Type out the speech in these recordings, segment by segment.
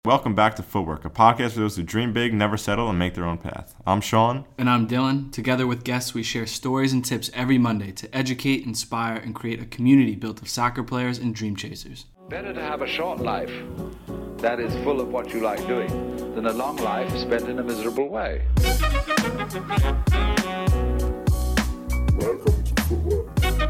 Welcome back to Footwork, a podcast for those who dream big, never settle, and make their own path. I'm Sean. And I'm Dylan. Together with guests, we share stories and tips every Monday to educate, inspire, and create a community built of soccer players and dream chasers. Better to have a short life that is full of what you like doing than a long life spent in a miserable way. Welcome to Footwork.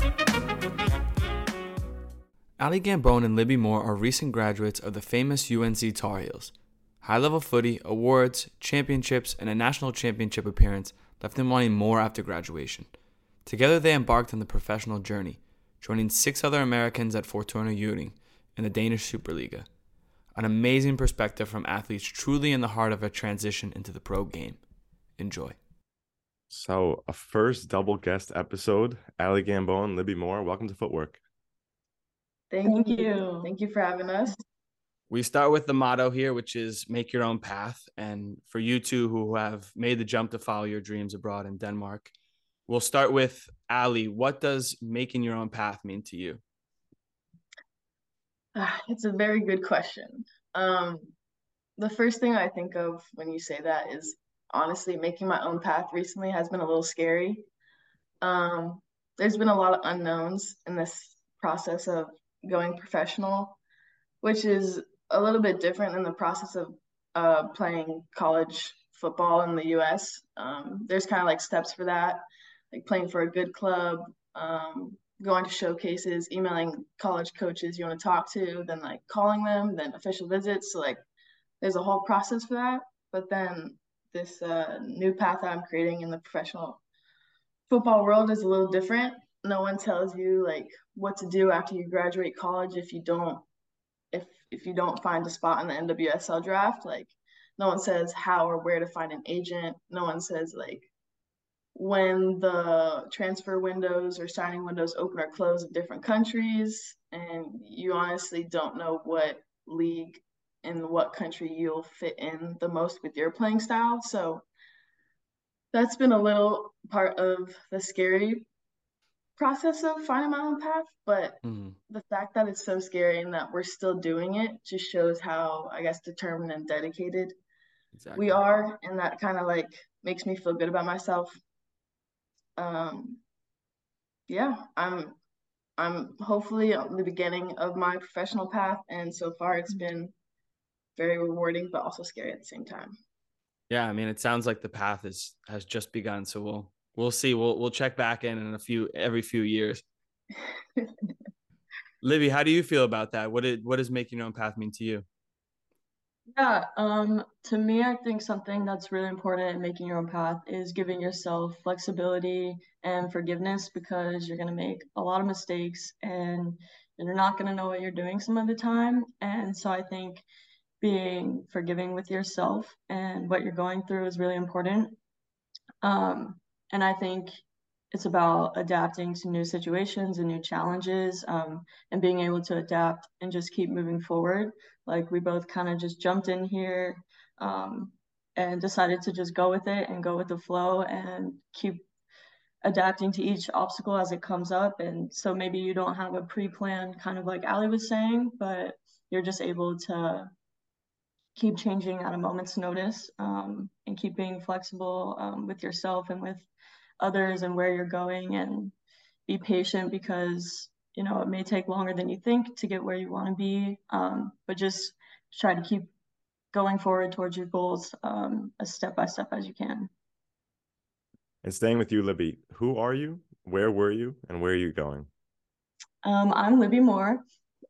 Ali Gambone and Libby Moore are recent graduates of the famous UNC Tar Heels. High-level footy, awards, championships, and a national championship appearance left them wanting more after graduation. Together they embarked on the professional journey, joining 6 other Americans at Fortuna Ewing in the Danish Superliga. An amazing perspective from athletes truly in the heart of a transition into the pro game. Enjoy. So, a first double guest episode. Ali Gambone, Libby Moore, welcome to Footwork. Thank you. Thank you for having us. We start with the motto here, which is make your own path. And for you two who have made the jump to follow your dreams abroad in Denmark, we'll start with Ali. What does making your own path mean to you? It's a very good question. The first thing I think of when you say that is honestly making my own path recently has been a little scary. There's been a lot of unknowns in this process of going professional, which is a little bit different than the process of playing college football in the US. There's kind of like steps for that, like playing for a good club, going to showcases, emailing college coaches you want to talk to, then like calling them, then official visits. So like there's a whole process for that. But then this new path that I'm creating in the professional football world is a little different. No one tells you like what to do after you graduate college if you don't find a spot in the NWSL draft. Like no one says how or where to find an agent. No one says like when the transfer windows or signing windows open or close in different countries, and you honestly don't know what league in what country you'll fit in the most with your playing style. So that's been a little part of the scary process of finding my own path, but the fact that it's so scary and that we're still doing it just shows how, I guess, determined and dedicated we are, and that kind of like makes me feel good about myself. Yeah, I'm hopefully on the beginning of my professional path, and so far it's been very rewarding but also scary at the same time. Yeah, I mean, it sounds like the path has just begun, so we'll see. We'll check back in every few years. Libby, how do you feel about that? What does making your own path mean to you? Yeah, to me, I think something that's really important in making your own path is giving yourself flexibility and forgiveness, because you're going to make a lot of mistakes and you're not going to know what you're doing some of the time. And so I think being forgiving with yourself and what you're going through is really important. And I think it's about adapting to new situations and new challenges, and being able to adapt and just keep moving forward. Like we both kind of just jumped in here and decided to just go with it and go with the flow and keep adapting to each obstacle as it comes up. And so maybe you don't have a pre-planned, kind of like Ali was saying, but you're just able to keep changing at a moment's notice, and keep being flexible with yourself and with others and where you're going, and be patient, because it may take longer than you think to get where you want to be, but just try to keep going forward towards your goals as step by step as you can. And staying with you, Libby, who are you, where were you, and where are you going? I'm Libby Moore.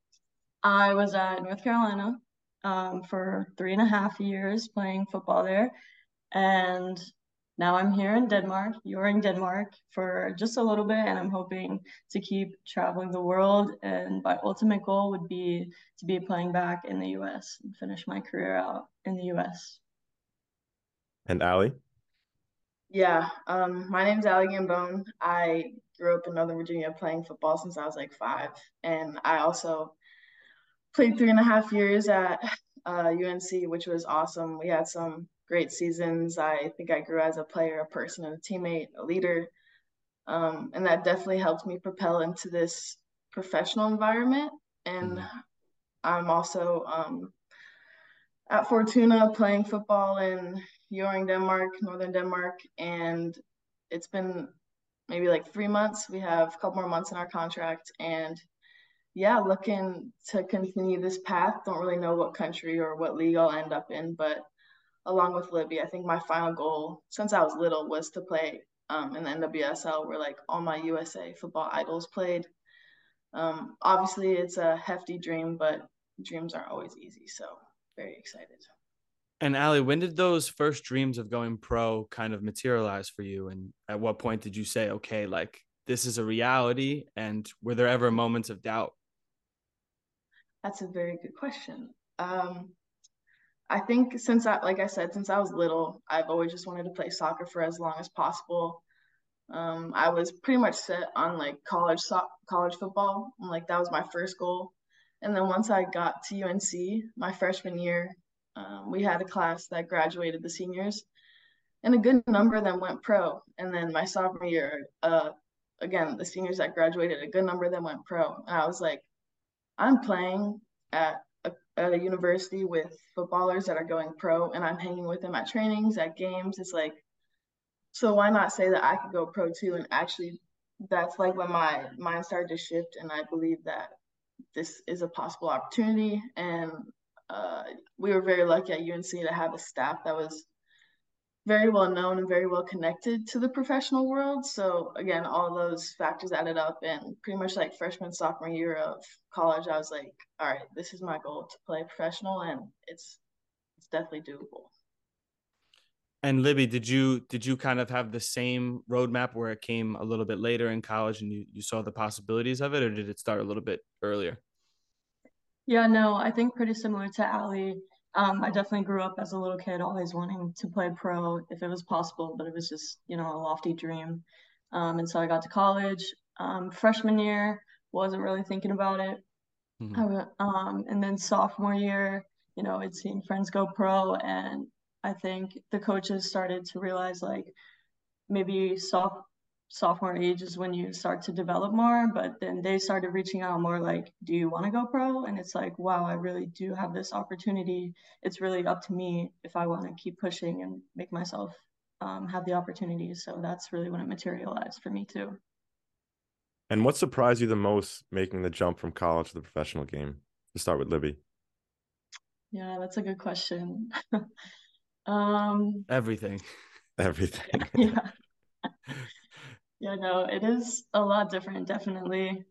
I was at North Carolina for 3.5 years playing football there, and now I'm here in Denmark. You're in Denmark for just a little bit, and I'm hoping to keep traveling the world. And my ultimate goal would be to be playing back in the US and finish my career out in the US. And Ali? Yeah, my name's Ali Gambone. I grew up in Northern Virginia playing football since I was like 5, and I also played 3.5 years at UNC, which was awesome. We had some great seasons. I think I grew as a player, a person, and a teammate, a leader. And that definitely helped me propel into this professional environment. And I'm also at Fortuna playing football in Hjørring, Denmark, northern Denmark, and it's been maybe like 3 months. We have a couple more months in our contract, and yeah, looking to continue this path. Don't really know what country or what league I'll end up in, but along with Libby, I think my final goal since I was little was to play in the NWSL, where like all my USA football idols played. Obviously, it's a hefty dream, but dreams aren't always easy. So very excited. And Allie, when did those first dreams of going pro kind of materialize for you? And at what point did you say, okay, like this is a reality? And were there ever moments of doubt? That's a very good question. I think like I said, since I was little, I've always just wanted to play soccer for as long as possible. I was pretty much set on like college football, and like that was my first goal. And then once I got to UNC, my freshman year, we had a class that graduated the seniors, and a good number of them went pro. And then my sophomore year, again, the seniors that graduated, a good number of them went pro. And I was like, I'm playing at a university with footballers that are going pro, and I'm hanging with them at trainings, at games. It's like, so why not say that I could go pro too? And actually, that's like when my mind started to shift, and I believe that this is a possible opportunity. And we were very lucky at UNC to have a staff that was very well known and very well connected to the professional world. So again, all of those factors added up, and pretty much like freshman, sophomore year of college, I was like, all right, this is my goal, to play professional, and it's definitely doable. And Libby, did you kind of have the same roadmap where it came a little bit later in college and you saw the possibilities of it, or did it start a little bit earlier? Yeah, no, I think pretty similar to Allie. I definitely grew up as a little kid always wanting to play pro if it was possible, but it was just, a lofty dream. And so I got to college. Freshman year, wasn't really thinking about it. And then sophomore year, I'd seen friends go pro, and I think the coaches started to realize like maybe sophomore age is when you start to develop more, but then they started reaching out more like, do you want to go pro? And it's like, wow, I really do have this opportunity. It's really up to me if I want to keep pushing and make myself have the opportunity. So that's really when it materialized for me too. And what surprised you the most making the jump from college to the professional game? To start with Libby. Yeah, that's a good question. Everything. Yeah. Yeah, no, it is a lot different, definitely.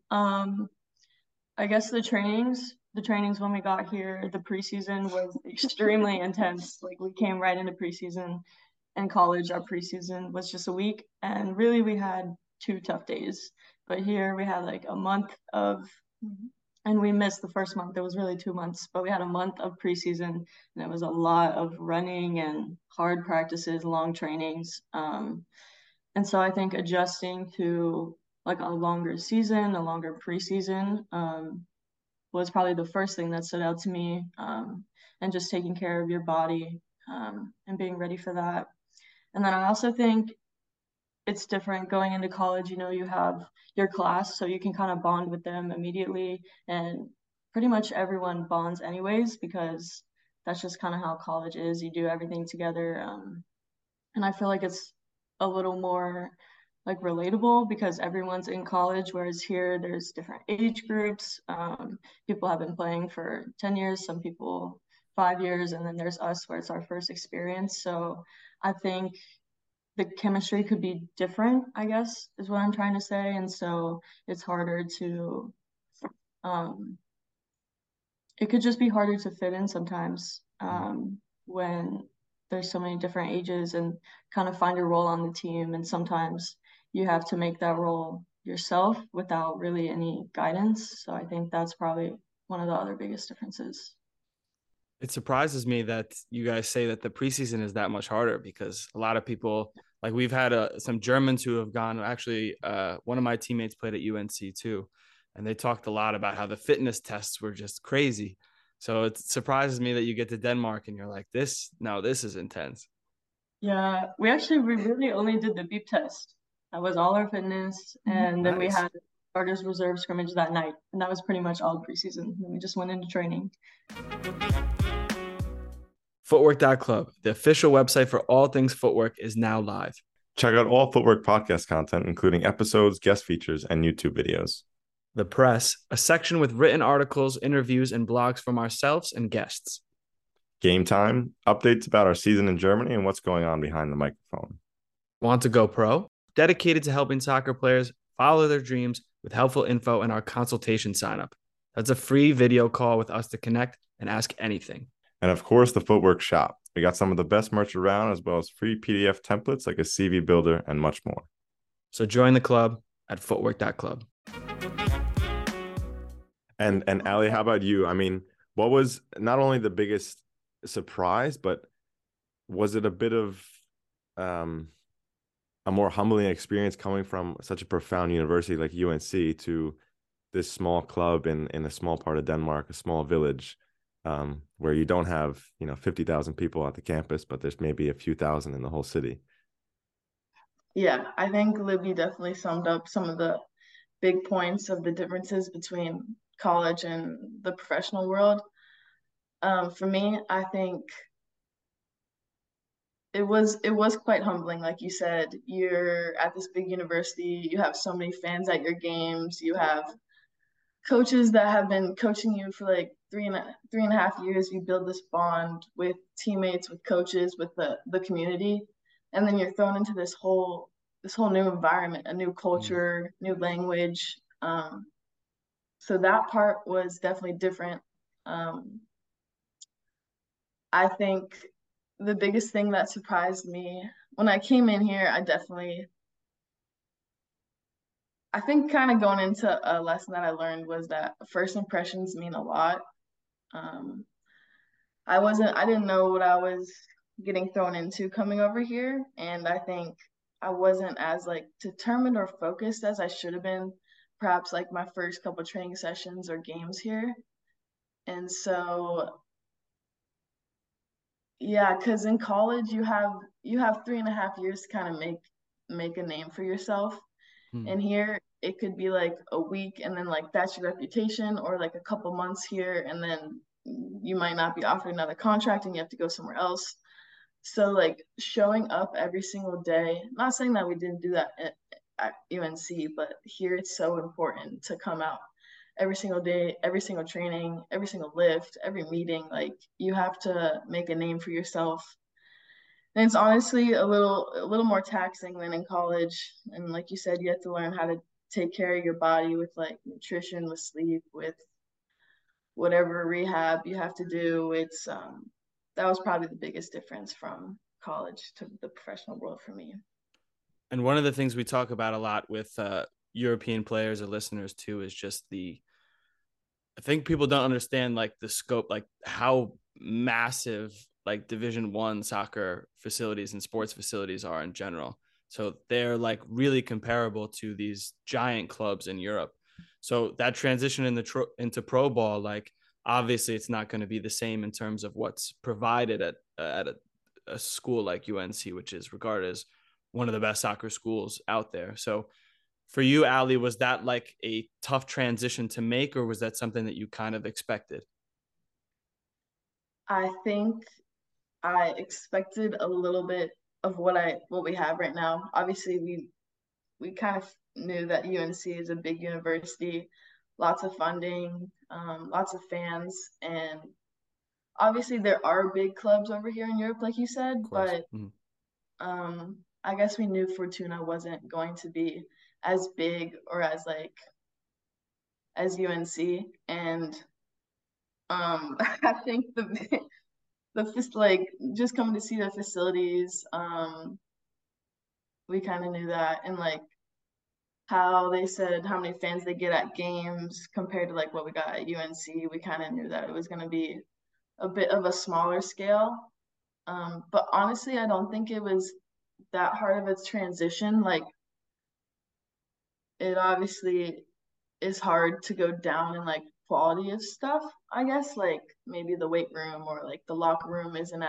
I guess the trainings when we got here, the preseason was extremely intense. Like we came right into preseason. In college, our preseason was just a week, and really we had 2 tough days. But here we had like a month of, and we missed the first month. It was really 2 months, but we had a month of preseason, and it was a lot of running and hard practices, long trainings. And so I think adjusting to like a longer season, a longer preseason, was probably the first thing that stood out to me. And just taking care of your body and being ready for that. And then I also think it's different going into college. You have your class, so you can kind of bond with them immediately. And pretty much everyone bonds anyways, because that's just kind of how college is. You do everything together. And I feel like it's a little more like relatable because everyone's in college, whereas here there's different age groups. People have been playing for 10 years, some people 5 years, and then there's us where it's our first experience. So I think the chemistry could be different, I guess, is what I'm trying to say. And so it's harder to, it could just be harder to fit in sometimes when there's so many different ages and kind of find your role on the team. And sometimes you have to make that role yourself without really any guidance. So I think that's probably one of the other biggest differences. It surprises me that you guys say that the preseason is that much harder, because a lot of people, like we've had some Germans who have gone. Actually, one of my teammates played at UNC too, and they talked a lot about how the fitness tests were just crazy. So it surprises me that you get to Denmark and you're like, this is intense. Yeah, we really only did the beep test. That was all our fitness. And then we had starters reserve scrimmage that night. And that was pretty much all preseason. Then we just went into training. Footwork.club, the official website for all things footwork, is now live. Check out all Footwork podcast content, including episodes, guest features, and YouTube videos. The Press, a section with written articles, interviews, and blogs from ourselves and guests. Game Time, updates about our season in Germany and what's going on behind the microphone. Want to go pro? Dedicated to helping soccer players follow their dreams with helpful info and our consultation sign-up. That's a free video call with us to connect and ask anything. And of course, the Footwork Shop. We got some of the best merch around, as well as free PDF templates like a CV builder and much more. So join the club at footwork.club. And Ali, how about you? I mean, what was not only the biggest surprise, but was it a bit of a more humbling experience coming from such a profound university like UNC to this small club in a small part of Denmark, a small village, where you don't have 50,000 people at the campus, but there's maybe a few thousand in the whole city? Yeah, I think Libby definitely summed up some of the big points of the differences between college and the professional world. For me, I think it was quite humbling. Like you said, you're at this big university, you have so many fans at your games, you have coaches that have been coaching you for like three and a half years. You build this bond with teammates, with coaches, with the community, and then you're thrown into this whole new environment, a new culture, new language. So that part was definitely different. I think the biggest thing that surprised me when I came in here, I think kind of going into a lesson that I learned was that first impressions mean a lot. I didn't know what I was getting thrown into coming over here, and I think I wasn't as like determined or focused as I should have been, perhaps like my first couple training sessions or games here. And so yeah, because in college you have 3.5 years to kind of make a name for yourself. And here it could be like a week and then like that's your reputation, or like a couple months here and then you might not be offered another contract and you have to go somewhere else. So like showing up every single day, not saying that we didn't do that at UNC, but here it's so important to come out every single day, every single training, every single lift, every meeting. Like you have to make a name for yourself. And it's honestly a little more taxing than in college. And like you said, you have to learn how to take care of your body with like nutrition, with sleep, with whatever rehab you have to do. It's that was probably the biggest difference from college to the professional world for me. And one of the things we talk about a lot with European players or listeners too is just I think people don't understand like the scope, like how massive like Division I soccer facilities and sports facilities are in general. So they're like really comparable to these giant clubs in Europe. So that transition into pro ball, like obviously it's not going to be the same in terms of what's provided at a school like UNC, which is regarded as one of the best soccer schools out there. So for you, Ali, was that like a tough transition to make, or was that something that you kind of expected? I think I expected a little bit of what we have right now. Obviously, we kind of knew that UNC is a big university, lots of funding, lots of fans, and obviously there are big clubs over here in Europe, like you said. But I guess we knew Fortuna wasn't going to be as big or as as UNC, and I think like just coming to see the facilities, we kind of knew that, and like how they said how many fans they get at games compared to like what we got at UNC, we kind of knew that it was going to be a bit of a smaller scale. But honestly, I don't think it was that hard of a transition. Like it obviously is hard to go down in like quality of stuff, I guess, like maybe the weight room or like the locker room isn't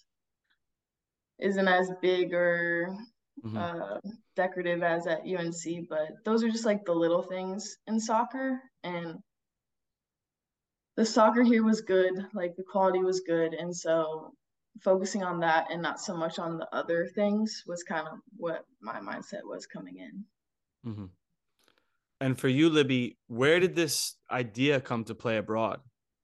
as big or decorative as at UNC, but those are just like the little things in soccer. And the soccer here was good, like the quality was good, and so focusing on that and not so much on the other things was kind of what my mindset was coming in. Mm-hmm. And for you, Libby, where did this idea come to play abroad?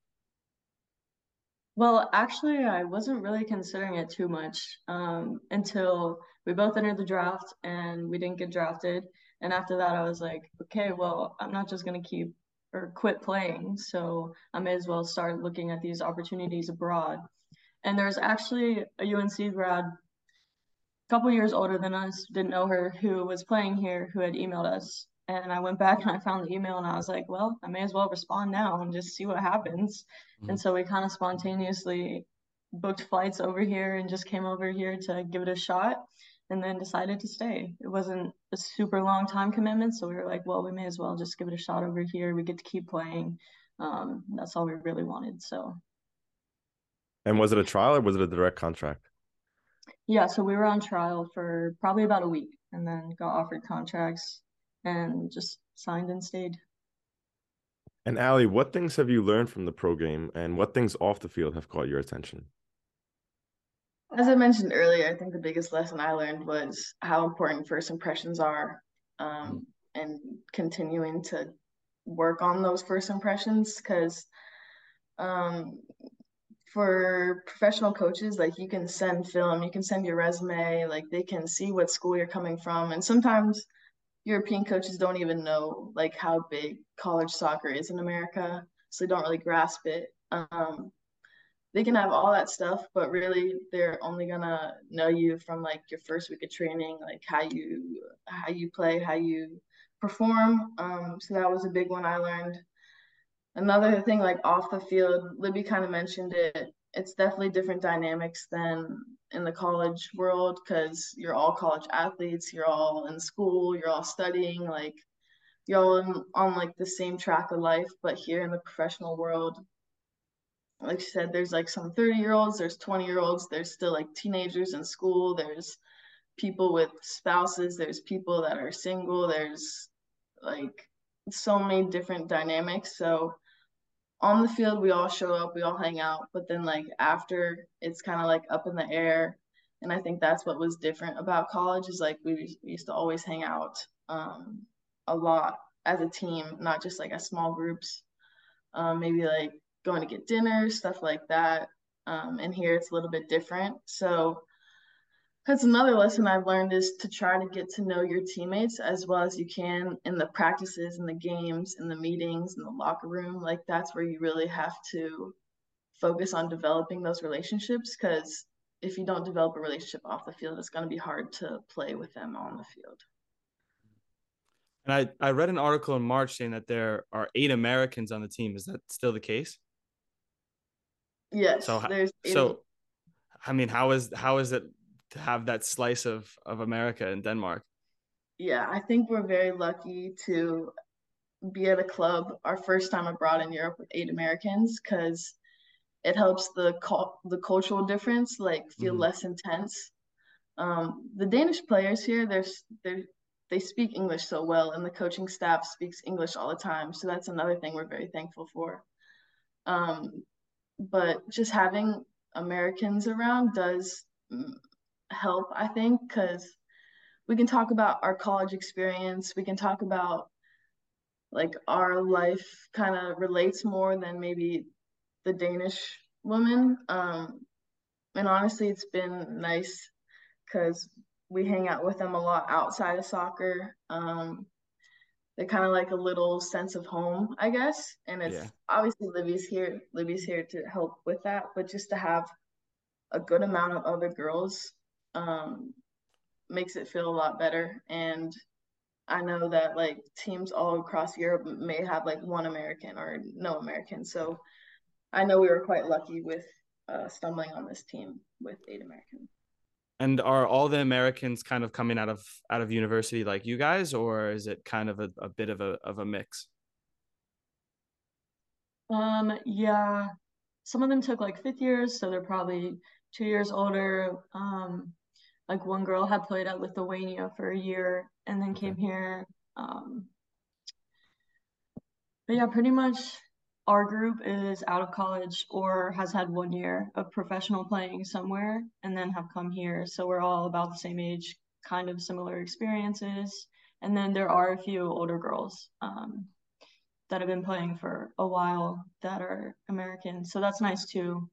Well, actually, I wasn't really considering it too much until we both entered the draft and we didn't get drafted. And after that, I was like, okay, well, I'm not just going to keep or quit playing. So I may as well start looking at these opportunities abroad. And there's actually a UNC grad, a couple years older than us, didn't know her, who was playing here, who had emailed us. And I went back and I found the email and I was like, well, I may as well respond now and just see what happens. Mm-hmm. And so we kind of spontaneously booked flights over here and just came over here to give it a shot and then decided to stay. It wasn't a super long time commitment. So we were like, well, we may as well just give it a shot over here. We get to keep playing. That's all we really wanted. So. And was it a trial or was it a direct contract? Yeah, so we were on trial for probably about a week and then got offered contracts and just signed and stayed. And Allie, what things have you learned from the pro game and what things off the field have caught your attention? As I mentioned earlier, I think the biggest lesson I learned was how important first impressions are, and continuing to work on those first impressions, because for professional coaches, like, you can send film, you can send your resume, like, they can see what school you're coming from. And sometimes European coaches don't even know like how big college soccer is in America, so they don't really grasp it. They can have all that stuff, but really they're only gonna know you from like your first week of training, like how you play, how you perform. So that was a big one I learned. Another thing, like off the field, Libby kind of mentioned it. It's definitely different dynamics than in the college world, because you're all college athletes, you're all in school, you're all studying, like you're all on like the same track of life. But here in the professional world, like you said, there's like some 30-year-olds, there's 20-year-olds, there's still like teenagers in school, there's people with spouses, there's people that are single, there's like so many different dynamics. So on the field, we all show up, we all hang out, but then like after, it's kind of like up in the air. And I think that's what was different about college, is like we used to always hang out a lot as a team, not just like as small groups. Maybe like going to get dinner, stuff like that. And here it's a little bit different. So that's another lesson I've learned, is to try to get to know your teammates as well as you can in the practices, in the games, in the meetings, in the locker room. Like, that's where you really have to focus on developing those relationships, because if you don't develop a relationship off the field, it's going to be hard to play with them on the field. And I read an article in March saying that there are 8 Americans on the team. Is that still the case? Yes, So, there's I mean, how is it to have that slice of America in Denmark? Yeah, I think we're very lucky to be at a club our first time abroad in Europe with 8 Americans, because it helps the cultural difference like feel less intense. The Danish players here, they speak English so well, and the coaching staff speaks English all the time. So that's another thing we're very thankful for. But just having Americans around does help, I think, because we can talk about our college experience. We can talk about like our life kind of relates more than maybe the Danish woman. And honestly, it's been nice because we hang out with them a lot outside of soccer. They're kind of like a little sense of home, I guess. And it's obviously Libby's here to help with that, but just to have a good amount of other girls makes it feel a lot better. And I know that like teams all across Europe may have like one American or no American. So I know we were quite lucky with stumbling on this team with 8 Americans. And are all the Americans kind of coming out of university like you guys, or is it kind of a bit of a mix? Yeah, some of them took like 5th years, so they're probably 2 years older. Like one girl had played at Lithuania for a year and then came here. But yeah, pretty much our group is out of college or has had 1 year of professional playing somewhere and then have come here. So we're all about the same age, kind of similar experiences. And then there are a few older girls that have been playing for a while that are American. So that's nice too,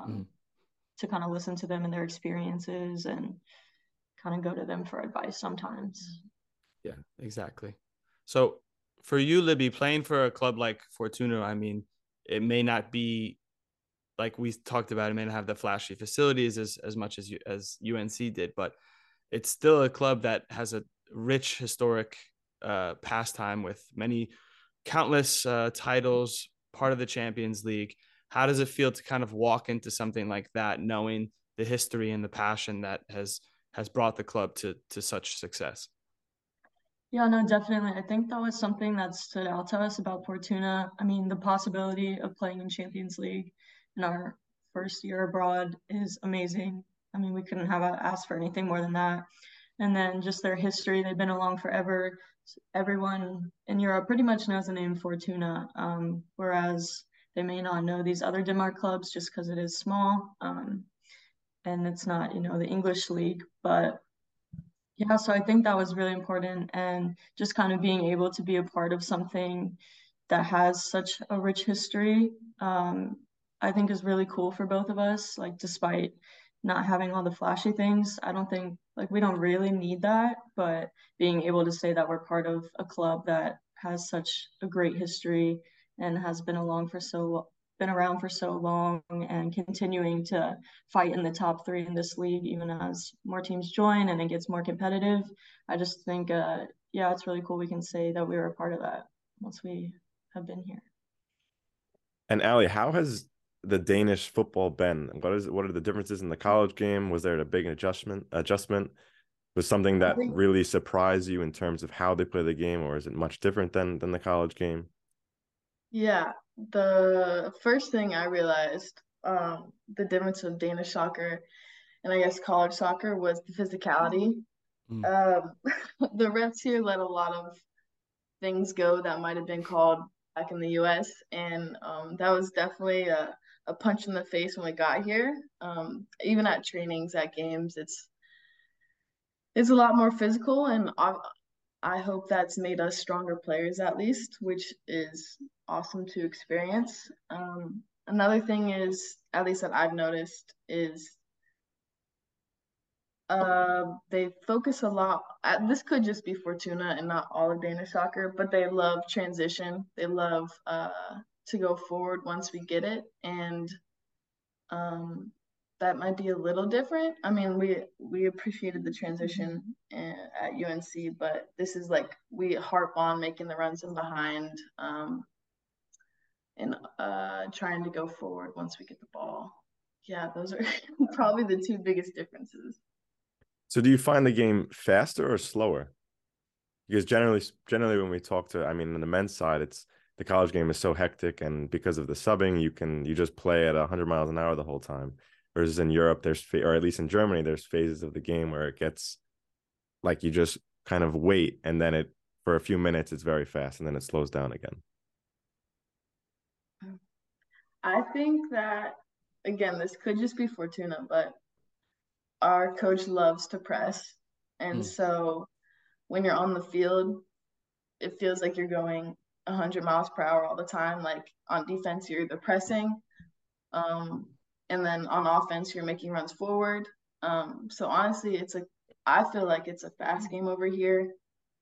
to kind of listen to them and their experiences and kind of go to them for advice sometimes. Yeah, exactly. So for you, Libby, playing for a club like Fortuna, I mean, it may not be like we talked about, it may not have the flashy facilities as much as UNC did, but it's still a club that has a rich historic pastime with many countless titles, part of the Champions League. How does it feel to kind of walk into something like that, knowing the history and the passion that has brought the club to such success? Yeah, no, definitely. I think that was something that stood out to us about Fortuna. I mean, the possibility of playing in Champions League in our first year abroad is amazing. I mean, we couldn't have asked for anything more than that. And then just their history, they've been along forever. Everyone in Europe pretty much knows the name Fortuna, whereas they may not know these other Denmark clubs just because it is small, and it's not, the English league. But yeah, so I think that was really important, and just kind of being able to be a part of something that has such a rich history, I think is really cool for both of us. Like, despite not having all the flashy things, I don't think like we don't really need that, but being able to say that we're part of a club that has such a great history and has been around for so long and continuing to fight in the top three in this league, even as more teams join and it gets more competitive. I just think, yeah, it's really cool we can say that we were a part of that once we have been here. And Ali, how has the Danish football been? What are the differences in the college game? Was there a big adjustment? Was something that really surprised you in terms of how they play the game, or is it much different than the college game? Yeah, the first thing I realized, the difference of Danish soccer and I guess college soccer was the physicality. Um, the refs here let a lot of things go that might have been called back in the US, and that was definitely a punch in the face when we got here. Even at trainings, at games, it's a lot more physical, and I hope that's made us stronger players at least, which is awesome to experience. Another thing is, at least that I've noticed, is they focus a lot. This could just be Fortuna and not all of Danish soccer, but they love transition. They love to go forward once we get it, and that might be a little different. I mean, we appreciated the transition at UNC, but this is like we harp on making the runs in behind, and trying to go forward once we get the ball. Yeah, those are probably the two biggest differences. So do you find the game faster or slower? Because generally when we talk to, I mean, on the men's side, it's the college game is so hectic, and because of the subbing, you just play at 100 miles an hour the whole time. Whereas in Europe, or at least in Germany, there's phases of the game where it gets like you just kind of wait, and then for a few minutes it's very fast, and then it slows down again. I think that, again, this could just be Fortuna, but our coach loves to press. And so when you're on the field, it feels like you're going 100 miles per hour all the time. Like on defense, you're either pressing, and then on offense, you're making runs forward. So honestly, I feel like it's a fast game over here.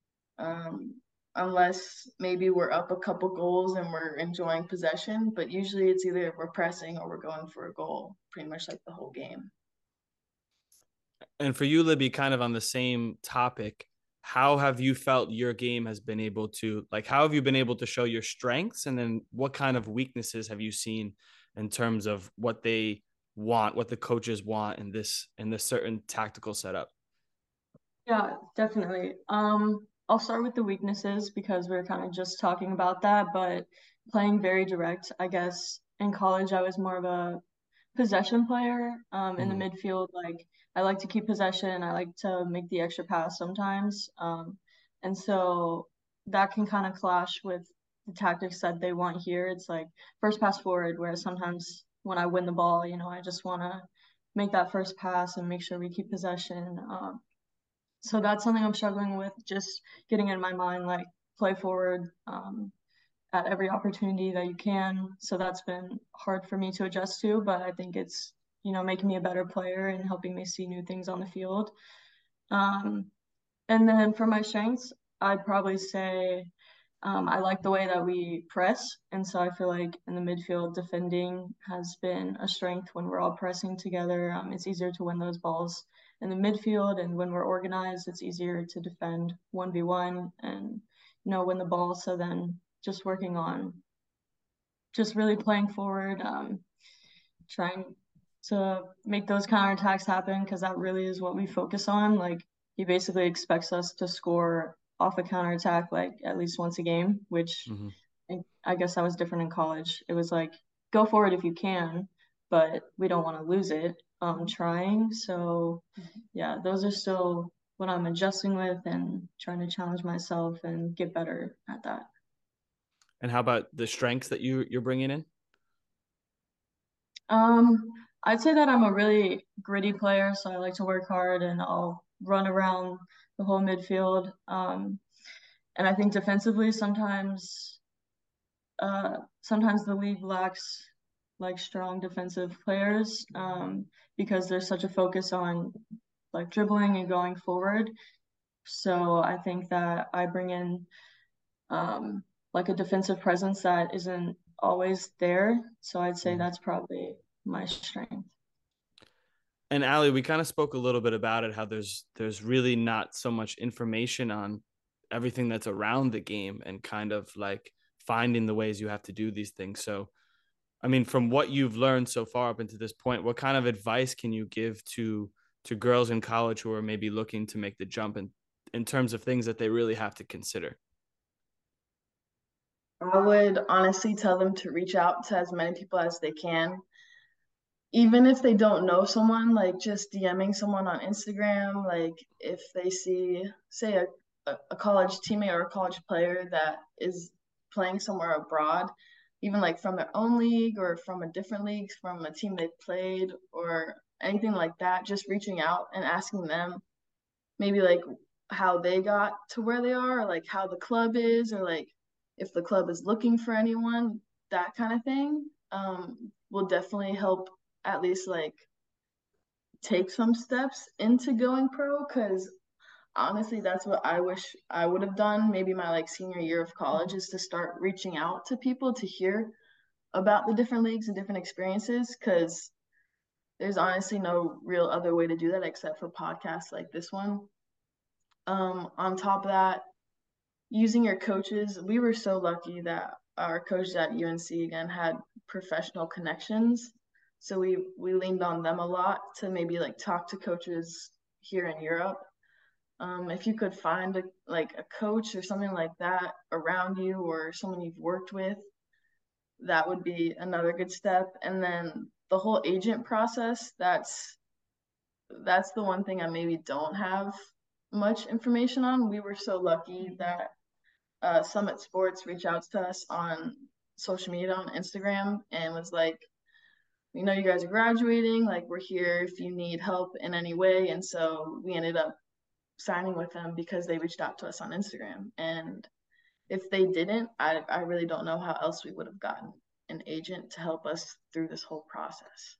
Unless maybe we're up a couple goals and we're enjoying possession, but usually it's either we're pressing or we're going for a goal pretty much like the whole game. And for you, Libby, kind of on the same topic, how have you felt your game has been able to, like, how have you been able to show your strengths? And then what kind of weaknesses have you seen in terms of what they want, what the coaches want in this certain tactical setup? Yeah, definitely. I'll start with the weaknesses because we're kind of just talking about that, but playing very direct, I guess in college I was more of a possession player, in the midfield. Like, I like to keep possession. I like to make the extra pass sometimes. And so that can kind of clash with the tactics that they want here. It's like first pass forward, whereas sometimes when I win the ball, I just want to make that first pass and make sure we keep possession. So that's something I'm struggling with, just getting in my mind, like play forward at every opportunity that you can. So that's been hard for me to adjust to, but I think it's, making me a better player and helping me see new things on the field. And then for my strengths, I'd probably say I like the way that we press. And so I feel like in the midfield, defending has been a strength when we're all pressing together. It's easier to win those balls in the midfield. And when we're organized, it's easier to defend 1v1 and, win the ball. So then just working on just really playing forward, trying to make those counterattacks happen, because that really is what we focus on. Like, he basically expects us to score off a counterattack like at least once a game, which I guess that was different in college. It was like, go forward if you can, but we don't want to lose it trying. So yeah, those are still what I'm adjusting with and trying to challenge myself and get better at that. And how about the strengths that you're bringing in? I'd say that I'm a really gritty player, so I like to work hard and I'll run around the whole midfield. And I think defensively, sometimes the league lacks like strong defensive players because there's such a focus on like dribbling and going forward. So I think that I bring in like a defensive presence that isn't always there. So I'd say that's probably my strength. And Allie, we kind of spoke a little bit about it, how there's really not so much information on everything that's around the game and kind of like finding the ways you have to do these things. So, I mean, from what you've learned so far up into this point, what kind of advice can you give to girls in college who are maybe looking to make the jump in terms of things that they really have to consider? I would honestly tell them to reach out to as many people as they can. Even if they don't know someone, like just DMing someone on Instagram, like if they see, say, a college teammate or a college player that is playing somewhere abroad, even like from their own league or from a different league, from a team they played or anything like that, just reaching out and asking them maybe like how they got to where they are, or like how the club is, or like if the club is looking for anyone, that kind of thing will definitely help at least like take some steps into going pro, because honestly that's what I wish I would have done maybe my like senior year of college, is to start reaching out to people to hear about the different leagues and different experiences, because there's honestly no real other way to do that except for podcasts like this one. On top of that, using your coaches, we were so lucky that our coaches at UNC again had professional connections. So we leaned on them a lot to maybe like talk to coaches here in Europe. If you could find a coach or something like that around you, or someone you've worked with, that would be another good step. And then the whole agent process, that's the one thing I maybe don't have much information on. We were so lucky that Summit Sports reached out to us on social media, on Instagram, and was like, we know you guys are graduating, like we're here if you need help in any way. And so we ended up signing with them because they reached out to us on Instagram. And if they didn't, I really don't know how else we would have gotten an agent to help us through this whole process.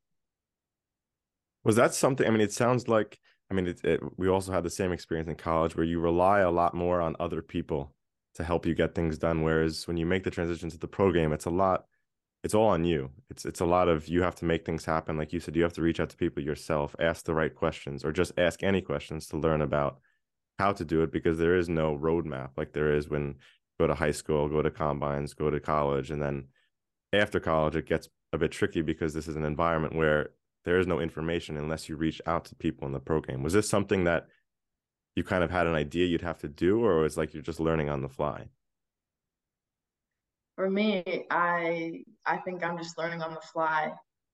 Was that something, I mean, it sounds like, I mean, we also had the same experience in college where you rely a lot more on other people to help you get things done. Whereas when you make the transition to the pro game, it's all on you. It's a lot of, you have to make things happen. Like you said, you have to reach out to people yourself, ask the right questions, or just ask any questions to learn about how to do it, because there is no roadmap like there is when you go to high school, go to combines, go to college. And then after college, it gets a bit tricky because this is an environment where there is no information unless you reach out to people in the pro game. Was this something that you kind of had an idea you'd have to do, or was like you're just learning on the fly? For me, I think I'm just learning on the fly.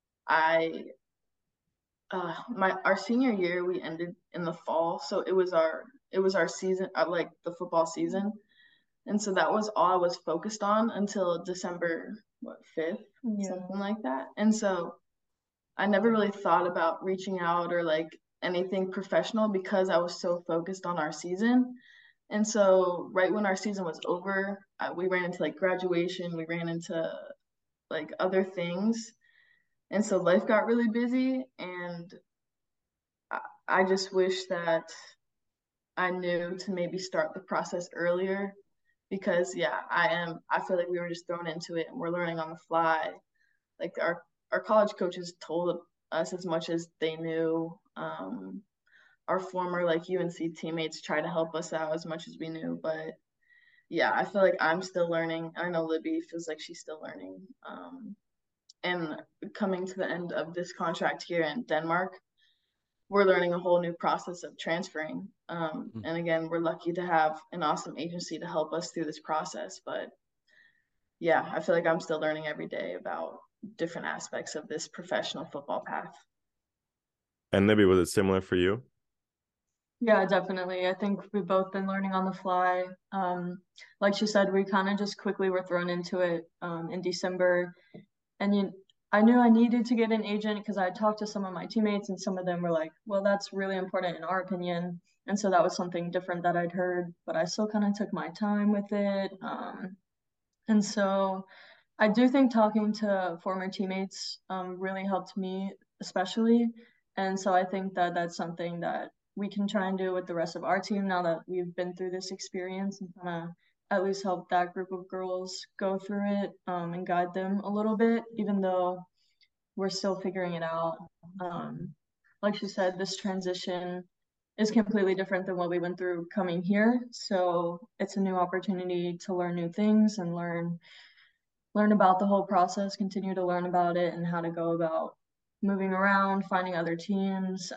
Our senior year, we ended in the fall, so it was our season, like the football season. And so that was all I was focused on until December, 5th, Yeah. something like that. And so I never really thought about reaching out or like anything professional because I was so focused on our season. And so right when our season was over, we ran into like graduation, we ran into like other things. And so life got really busy, and I just wish that I knew to maybe start the process earlier because yeah, I feel like we were just thrown into it and we're learning on the fly. Like our college coaches told us as much as they knew. Our former like UNC teammates tried to help us out as much as we knew, but yeah, I feel like I'm still learning. I know Libby feels like she's still learning. And coming to the end of this contract here in Denmark, we're learning a whole new process of transferring. And again, we're lucky to have an awesome agency to help us through this process. But yeah, I feel like I'm still learning every day about different aspects of this professional football path. And Libby, was it similar for you? Yeah, definitely. I think we've both been learning on the fly. Like she said, we kind of just quickly were thrown into it in December. And I knew I needed to get an agent because I talked to some of my teammates and some of them were like, well, that's really important in our opinion. And so that was something different that I'd heard, but I still kind of took my time with it. And so I do think talking to former teammates really helped me, especially. And so I think that that's something that we can try and do with the rest of our team now that we've been through this experience and kind of at least help that group of girls go through it and guide them a little bit, even though we're still figuring it out. Like she said, this transition is completely different than what we went through coming here. So it's a new opportunity to learn new things and learn about the whole process, continue to learn about it and how to go about moving around, finding other teams,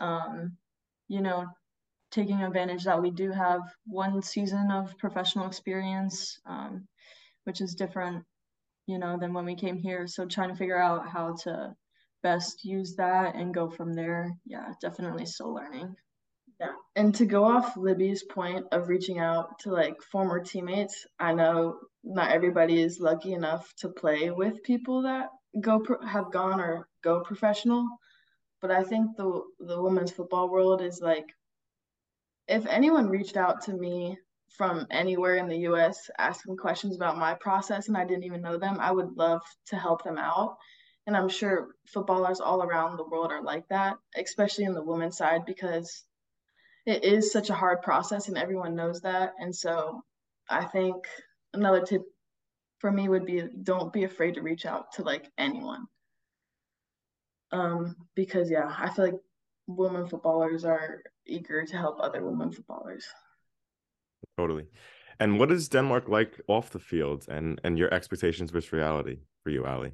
you know, taking advantage that we do have one season of professional experience, which is different, than when we came here. So trying to figure out how to best use that and go from there. Yeah, definitely still learning. Yeah. And to go off Libby's point of reaching out to like former teammates, I know not everybody is lucky enough to play with people that have gone or go professional, but I think the women's football world is like if anyone reached out to me from anywhere in the US asking questions about my process and I didn't even know them, I would love to help them out. And I'm sure footballers all around the world are like that, especially in the women's side, because it is such a hard process and everyone knows that. And so I think another tip for me would be don't be afraid to reach out to like anyone. Because yeah, I feel like women footballers are eager to help other women footballers. Totally. And what is Denmark like off the field and your expectations versus reality for you, Ali?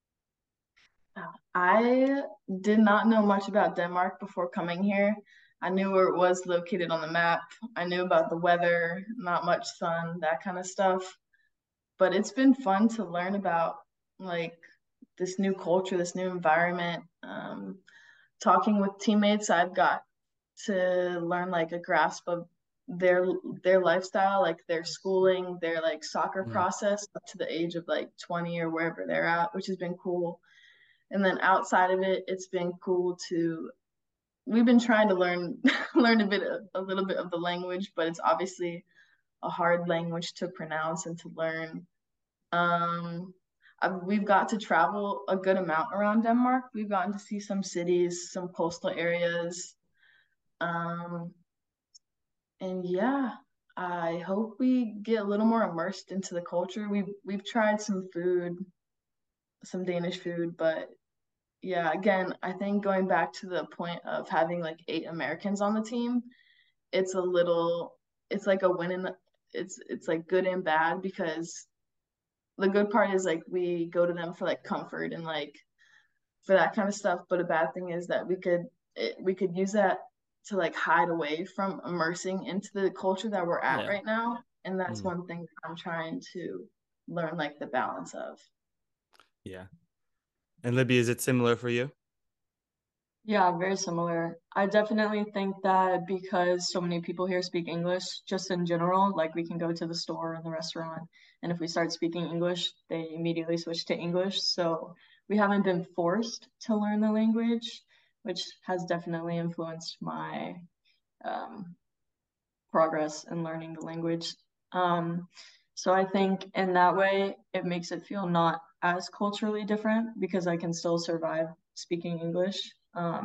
I did not know much about Denmark before coming here. I knew where it was located on the map. I knew about the weather, not much sun, that kind of stuff. But it's been fun to learn about like this new culture, this new environment. Talking with teammates, I've got to learn like a grasp of their their lifestyle, like their schooling, their like soccer process up to the age of like 20 or wherever they're at, which has been cool. And then outside of it, it's been cool to we've been trying to learn learn a little bit of the language, but it's obviously a hard language to pronounce and to learn. Um, we've got to travel a good amount around Denmark. We've gotten to see some cities, some coastal areas. Um, and yeah, I hope we get a little more immersed into the culture. We've tried some food, some Danish food, but yeah, again, I think going back to the point of having like 8 Americans on the team, it's a little, it's like a win in the, it's like good and bad because the good part is like we go to them for like comfort and like for that kind of stuff. But a bad thing is that we could use that to like hide away from immersing into the culture that we're at right now. And that's one thing that I'm trying to learn like the balance of. Yeah. And Libby, is it similar for you? Yeah, very similar. I definitely think that because so many people here speak English, just in general, like we can go to the store and the restaurant, and if we start speaking English, they immediately switch to English. So we haven't been forced to learn the language, which has definitely influenced my um, progress in learning the language. Um, so I think in that way, it makes it feel not as culturally different because I can still survive speaking English.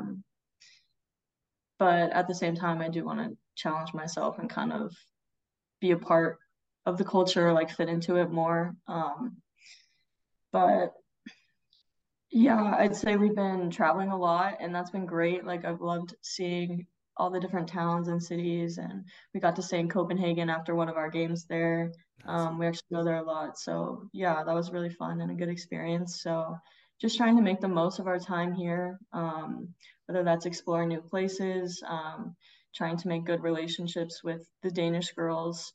But at the same time, I do want to challenge myself and kind of be a part of the culture, like fit into it more. But yeah, I'd say we've been traveling a lot, and that's been great. Like I've loved seeing all the different towns and cities, and we got to stay in Copenhagen after one of our games there. Nice. We actually go there a lot, so yeah, that was really fun and a good experience. So just trying to make the most of our time here, whether that's exploring new places, trying to make good relationships with the Danish girls.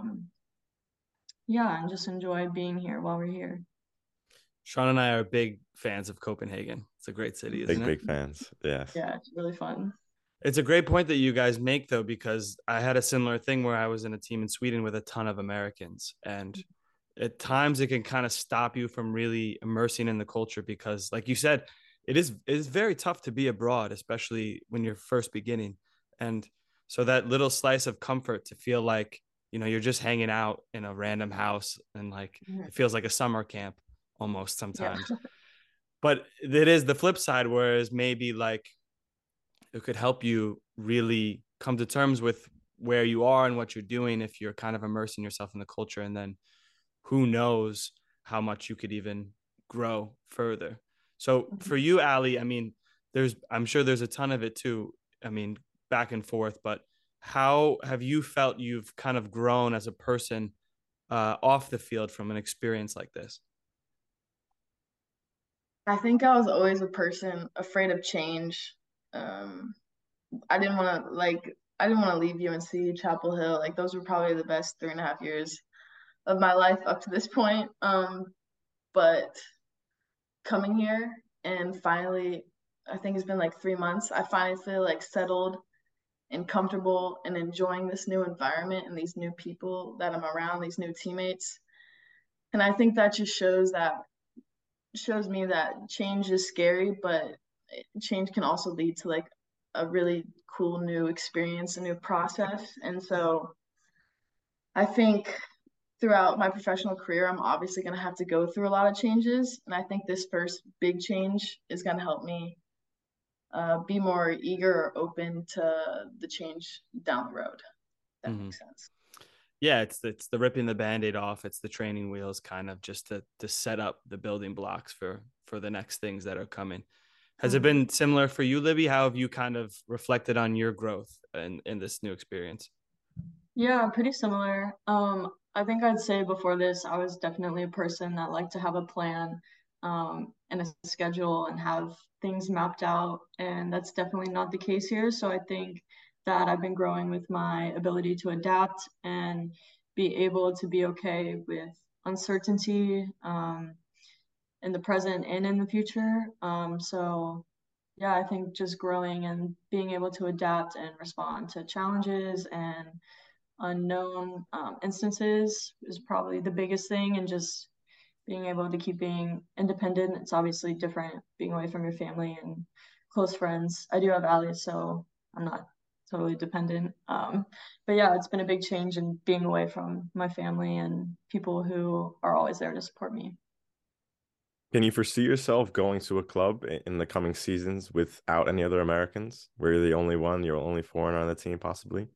Yeah, and just enjoy being here while we're here. Sean and I are big fans of Copenhagen. It's a great city, isn't Big, it? big fans. Yes. Yeah, it's really fun. It's a great point that you guys make, though, because I had a similar thing where I was in a team in Sweden with a ton of Americans. And at times it can kind of stop you from really immersing in the culture because, like you said, it is very tough to be abroad, especially when you're first beginning. And so that little slice of comfort to feel like, you're just hanging out in a random house and like Mhm. it feels like a summer camp almost Yeah. sometimes. But it is the flip side, whereas maybe like it could help you really come to terms with where you are and what you're doing if you're kind of immersing yourself in the culture. And then who knows how much you could even grow further. So for you, Ali, I mean, I'm sure there's a ton of it too. I mean, back and forth, but how have you felt you've kind of grown as a person off the field from an experience like this? I think I was always a person afraid of change. Um, I didn't want to leave UNC, Chapel Hill. Like those were probably the best 3.5 years of my life up to this point. But coming here and finally, I think it's been like 3 months. I finally feel like settled and comfortable and enjoying this new environment and these new people that I'm around, these new teammates. And I think that just shows me that change is scary, but change can also lead to like a really cool new experience, a new process. And so I think throughout my professional career, I'm obviously going to have to go through a lot of changes. And I think this first big change is going to help me be more eager or open to the change down the road. That Mm-hmm. makes sense. Yeah, it's the ripping the band-aid off. It's the training wheels kind of just to set up the building blocks for the next things that are coming. Has it been similar for you, Libby? How have you kind of reflected on your growth in this new experience? Yeah, pretty similar. I think I'd say before this, I was definitely a person that liked to have a plan, and a schedule and have things mapped out, and that's definitely not the case here. So I think that I've been growing with my ability to adapt and be able to be okay with uncertainty, in the present and in the future. So yeah, I think just growing and being able to adapt and respond to challenges and unknown instances is probably the biggest thing, and just being able to keep being independent. It's obviously different being away from your family and close friends. I do have allies, so I'm not totally dependent. But yeah, it's been a big change in being away from my family and people who are always there to support me. Can you foresee yourself going to a club in the coming seasons without any other Americans, where you're the only one, you're the only foreigner on the team, possibly?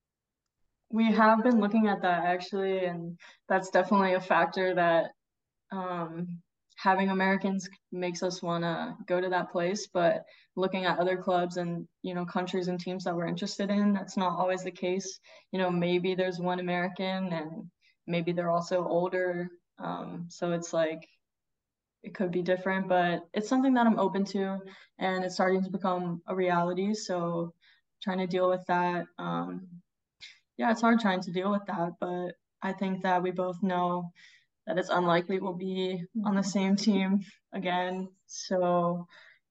We have been looking at that actually, and that's definitely a factor that um, having Americans makes us want to go to that place. But looking at other clubs and countries and teams that we're interested in, that's not always the case. Maybe there's one American, and maybe they're also older. So it's like it could be different, but it's something that I'm open to, and it's starting to become a reality. So trying to deal with that. Yeah, it's hard trying to deal with that, but I think that we both know that it's unlikely we'll be on the same team again. So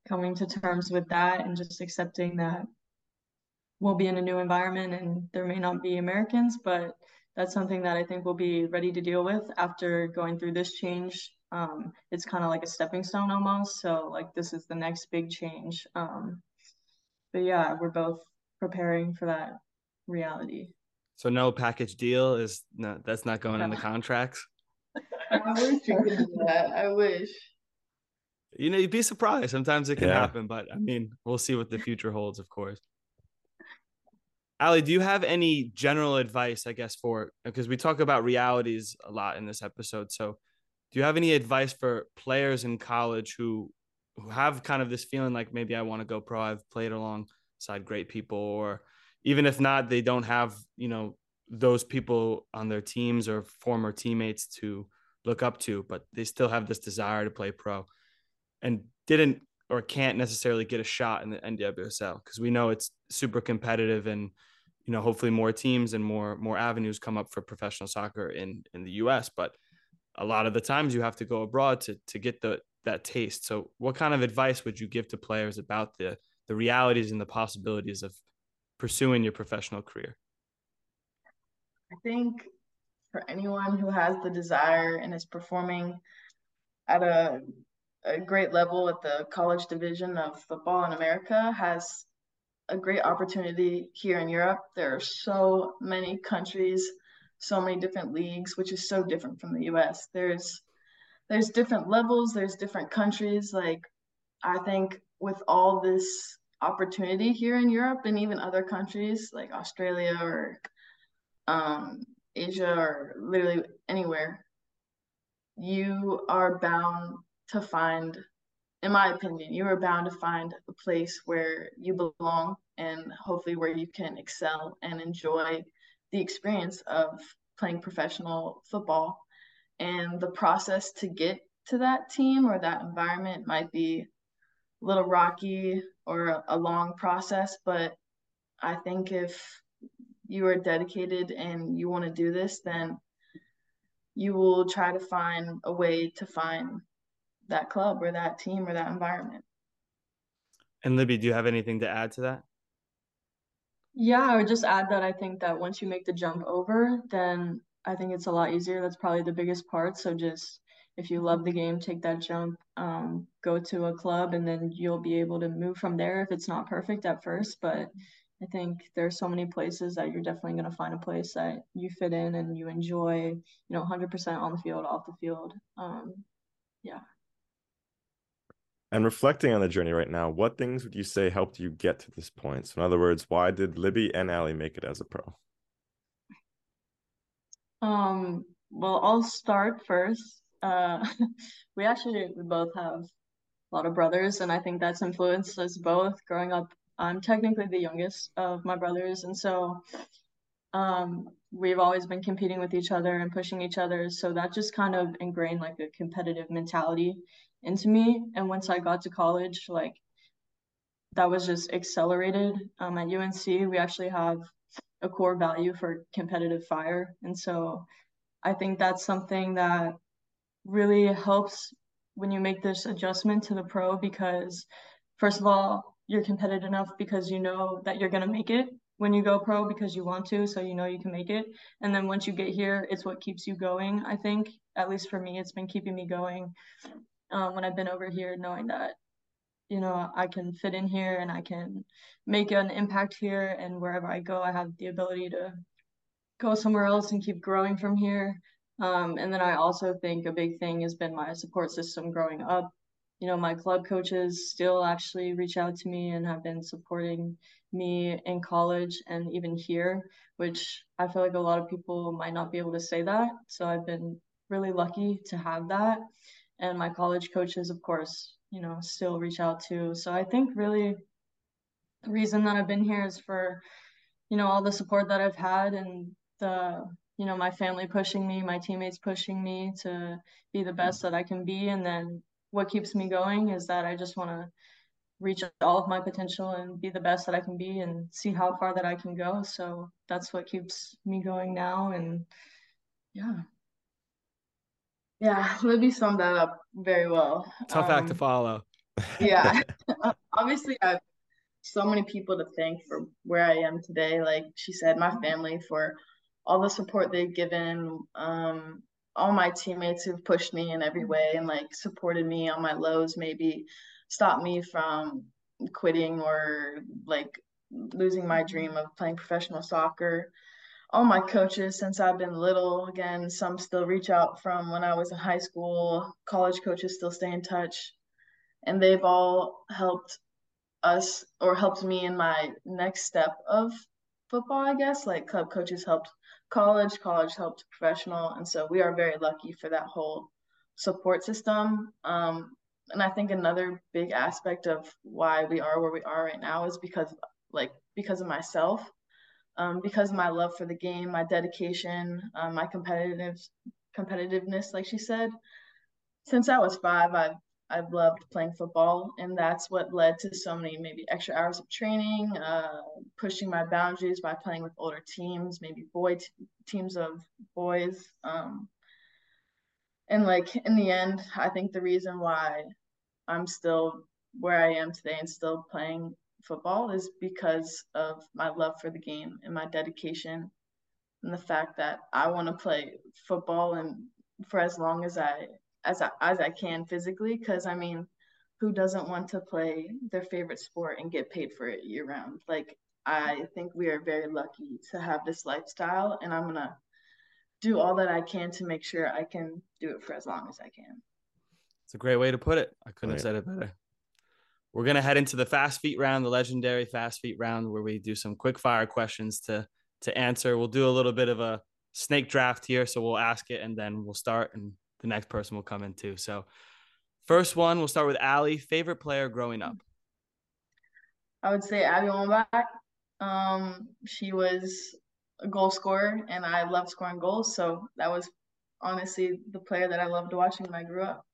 coming to terms with that and just accepting that we'll be in a new environment and there may not be Americans, but that's something that I think we'll be ready to deal with after going through this change. It's kind of like a stepping stone almost. So like this is the next big change. But yeah, we're both preparing for that reality. So no package deal is that's not going in the contracts. I wish you could do that. I wish. You know, you'd be surprised. Sometimes it can Yeah. happen, but I mean, we'll see what the future holds, of course. Ali, do you have any general advice, I guess, because we talk about realities a lot in this episode. So do you have any advice for players in college who have kind of this feeling like maybe I want to go pro? I've played alongside great people, or even if not, they don't have, you know, those people on their teams or former teammates to look up to, but they still have this desire to play pro and didn't or can't necessarily get a shot in the NWSL because we know it's super competitive and, you know, hopefully more teams and more avenues come up for professional soccer in the US, but a lot of the times you have to go abroad to get that taste. So what kind of advice would you give to players about the realities and the possibilities of pursuing your professional career? I think for anyone who has the desire and is performing at a great level at the college division of football in America has a great opportunity here in Europe. There are so many countries, so many different leagues, which is so different from the US. There's different levels, there's different countries. Like I think with all this opportunity here in Europe and even other countries like Australia or Asia or literally anywhere, you are bound to find, in my opinion, you are bound to find a place where you belong and hopefully where you can excel and enjoy the experience of playing professional football. And the process to get to that team or that environment might be a little rocky or a long process, but I think if you are dedicated and you want to do this, then you will try to find a way to find that club or that team or that environment. And Libby, do you have anything to add to that? Yeah, I would just add that I think that once you make the jump over, then I think it's a lot easier. That's probably the biggest part. So just if you love the game, take that jump, go to a club, and then you'll be able to move from there if it's not perfect at first. But I think there's so many places that you're definitely going to find a place that you fit in and you enjoy, you know, 100% on the field, off the field. Yeah. And reflecting on the journey right now, what things would you say helped you get to this point? So in other words, why did Libby and Ali make it as a pro? Well, I'll start first. We both have a lot of brothers, and I think that's influenced us both. Growing up, I'm technically the youngest of my brothers, and so we've always been competing with each other and pushing each other. So that just kind of ingrained like a competitive mentality into me. And once I got to college, like that was just accelerated. At UNC, we actually have a core value for competitive fire, and so I think that's something that really helps when you make this adjustment to the pro because first of all, you're competitive enough because you know that you're going to make it when you go pro because you want to, so you know you can make it. And then once you get here, it's what keeps you going. I think, at least for me, it's been keeping me going when I've been over here, knowing that, you know, I can fit in here and I can make an impact here. And wherever I go, I have the ability to go somewhere else and keep growing from here. And then I also think a big thing has been my support system growing up. You know, my club coaches still actually reach out to me and have been supporting me in college and even here, which I feel like a lot of people might not be able to say that. So I've been really lucky to have that. And my college coaches, of course, you know, still reach out too. So I think really the reason that I've been here is for, you know, all the support that I've had and the, you know, my family pushing me, my teammates pushing me to be the best that I can be. And then what keeps me going is that I just want to reach all of my potential and be the best that I can be and see how far that I can go. So that's what keeps me going now. And yeah. Yeah, Libby summed that up very well. Tough act to follow. Yeah. Obviously, I have so many people to thank for where I am today. Like she said, my family for all the support they've given, all my teammates who've pushed me in every way and like supported me on my lows, maybe stopped me from quitting or like losing my dream of playing professional soccer. All my coaches since I've been little, again, some still reach out from when I was in high school, college coaches still stay in touch, and they've all helped us or helped me in my next step of football, I guess. Like club coaches helped college helped professional. And so we are very lucky for that whole support system. And I think another big aspect of why we are where we are right now is because of myself, because of my love for the game, my dedication, my competitiveness, like she said. Since I was 5, I've loved playing football, and that's what led to so many maybe extra hours of training, pushing my boundaries by playing with older teams, maybe teams of boys. And like in the end, I think the reason why I'm still where I am today and still playing football is because of my love for the game and my dedication and the fact that I want to play football and for as long as I can physically. Because I mean, who doesn't want to play their favorite sport and get paid for it year round? Like I think we are very lucky to have this lifestyle, and I'm gonna do all that I can to make sure I can do it for as long as I can. It's a great way to put it. I couldn't have Right. said it better. We're going to head into the fast feet round, the legendary fast feet round, where we do some quick fire questions to answer. We'll do a little bit of a snake draft here. So we'll ask it and then we'll start and the next person will come in too. So first one, we'll start with Allie. Favorite player growing up? I would say Abby Wambach. She was a goal scorer, and I love scoring goals. So that was honestly the player that I loved watching when I grew up.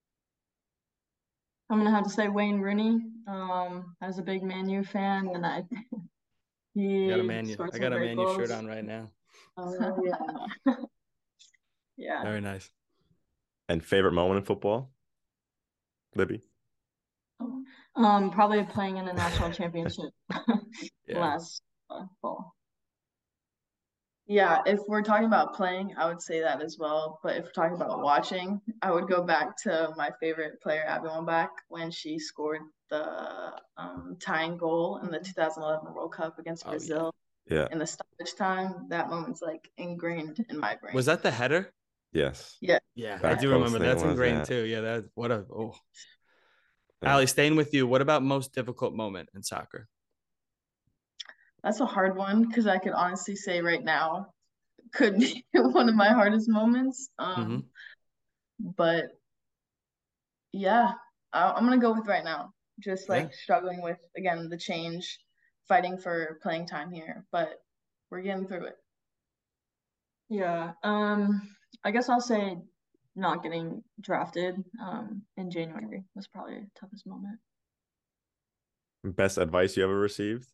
I'm gonna have to say Wayne Rooney. As a big Man U fan, and I he scored some got a great Man U shirt goals. on right now. Oh yeah, yeah. Very nice. And favorite moment in football, Libby? Probably playing in a national championship Yeah. last fall. Yeah, if we're talking about playing, I would say that as well. But if we're talking about watching, I would go back to my favorite player, Abby Wambach, when she scored the tying goal in the 2011 World Cup against Brazil Yeah. in the stoppage time. That moment's like ingrained in my brain. Was that the header? Yes. Yeah. Yeah, I Back do post remember. thing That's was, ingrained yeah. too. Yeah, that what a Yeah. Allie, staying with you. What about most difficult moment in soccer? That's a hard one because I could honestly say right now could be one of my hardest moments. But yeah, I'm gonna go with right now. Just Yeah. like struggling with again the change, fighting for playing time here, but we're getting through it. Yeah. I guess I'll say not getting drafted in January was probably the toughest moment. Best advice you ever received?